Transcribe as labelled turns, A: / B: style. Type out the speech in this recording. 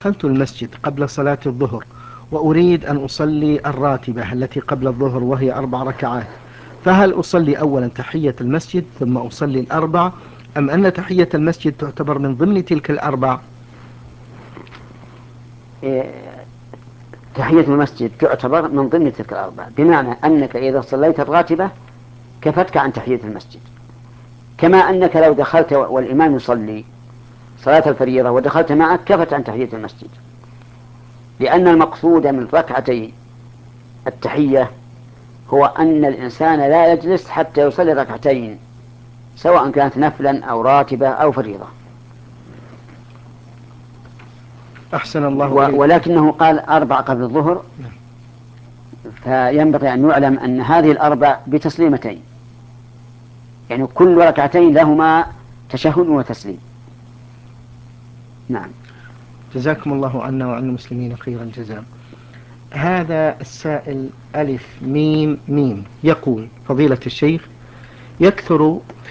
A: دخلت المسجد قبل صلاة الظهر وأريد أن أصلي الراتبة التي قبل الظهر وهي 4 ركعات، فهل أصلي أولا تحية المسجد ثم أصلي الأربع، أم أن تحية المسجد تعتبر من ضمن تلك الأربع؟
B: تحية المسجد تعتبر من ضمن تلك الأربع، بمعنى أنك إذا صليت الراتبة كفتك عن تحية المسجد، كما أنك لو دخلت والإمام يصلي صلاة الفريضة ودخلت معك كفت عن تحية المسجد، لأن المقصود من ركعتي التحية هو أن الإنسان لا يجلس حتى يصلي ركعتين، سواء كانت نفلا أو راتبة أو فريضة.
A: أحسن الله إليك.
B: ولكنه قال 4 قبل الظهر، فينبغي أن يعلم أن هذه ال4 بتسليمتين، يعني كل ركعتين لهما تشهد وتسليم. نعم.
A: جزاكم الله عنا وعن المسلمين خير الجزاء. هذا السائل ألف ميم ميم يقول: فضيلة الشيخ، يكثر